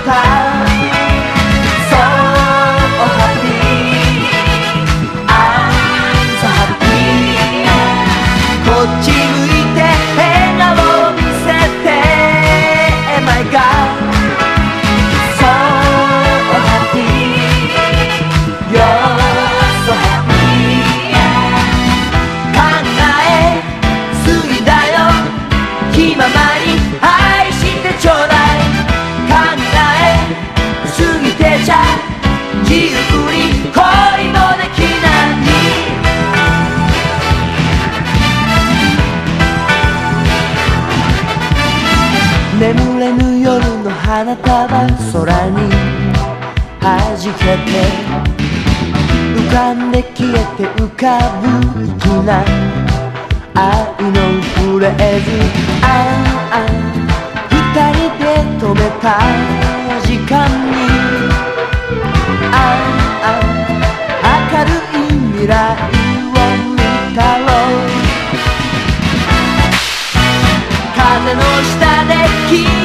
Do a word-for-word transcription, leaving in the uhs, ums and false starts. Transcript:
So happy I'm so happy こっち向いて笑顔を見せて My God So happy You're so happy 考えすぎだよ気ままに愛してちょうだい考えすぎてちゃ自由に恋もできない眠れぬ夜の花束空に弾けて浮かんで消えて浮かぶ粋な愛のフレーズああ二人で止めた時間にああ明るい未来を見たろう風の下で君